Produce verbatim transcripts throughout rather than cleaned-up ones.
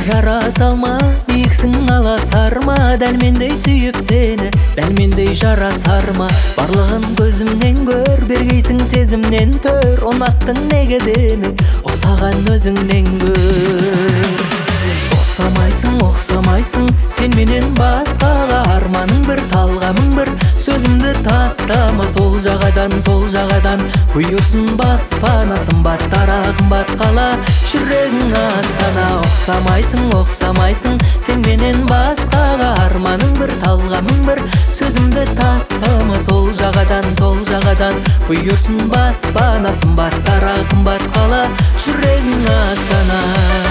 жара салма, биіксің аласарма. Дәл мендей сүйіп сені, дәл мендей жарасарма. Барлығын көзімнен көр, бергейсің сезімнен төр. Ұнаттың неге демек, ұқсаған өзіңнен көр. Оқсамайсың, оқсамайсың, сен менен басқаға. Арманың бір, талғамың бір, сөзімді тастама. Сол жағадан, сол жағадан бұйырсын баспана. Сымбат тара, қымбат қала, жүрегің астана. Оқсамайсың, оқсамайсың, сен менен басқаға. Арманың бір, талғамың бір, сөзімді тастама. Сол жағадан, сол жағадан бұйырсын баспана. Сымбат тара, қымбат қала, жүрегің астана.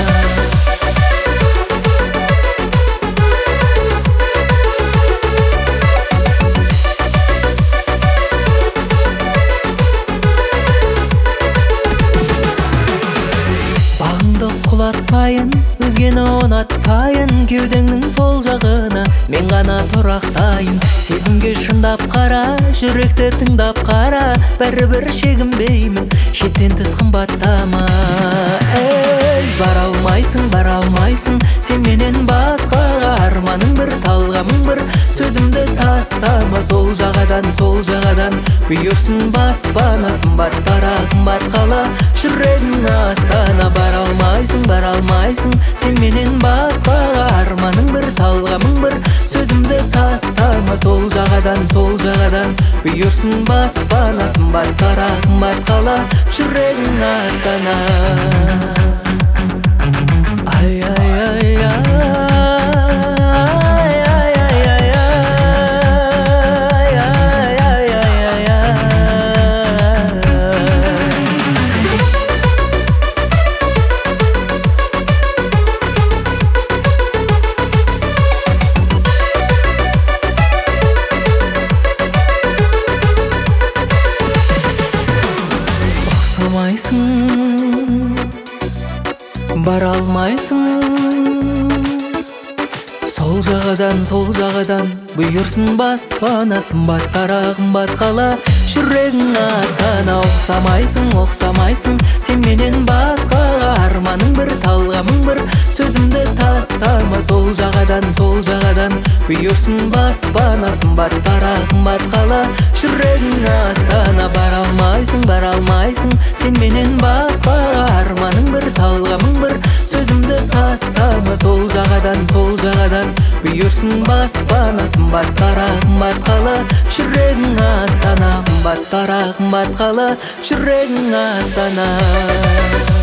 Құлатпайын, өзгені ұнатпайын. Кеудеңнің сол жағына мен ғана тұрақтайын. Сезімге шындап қара, жүректі тыңдап қара. Бәрібір шегінбеймін, шеттен тыс қымбаттама. Эй, бара алмайсың, бара алмайсың, сен менен басқаға. Арманың бір, талғамың бір, сөзімді тастама. Сол жағадан, сол жағадан бұйырсын баспана. Сымбат тара, қымбат қала, жүрегің астана. Бара алмайсың, бара алмайсың, сен менен басқаға. Арманың бір, талғамың бір, сөзімді тастама. Сол жағадан, сол жағадан бұйырсын баспана. Сымбат тара, қымбат қала, жүрегің астана. Ай, ай, ай, ай. Бара алмайсың, сол жағадан, сол жағадан бұйырсын баспана. Сымбат тара, қымбат қала, жүрегің астана. Оқсамайсың, оқсамайсың, сен менен басқаға. Арманың бір, талғамың бір, сөзімді тастама. Сол жағадан, сол жағадан бұйырсын баспана. Сымбат тара, қымбат қала, жүрегің астана. Бара алмайсың, бара алмайсың, сен менен басқаға. Арманың бір, талғамың бір, сөзімді тастама. Сол жағадан, сол жағадан бұйырсын баспана. Сымбат тара, қымбат қала, жүрегің астана. Сымбат тара, қымбат қала, жүрегің астана.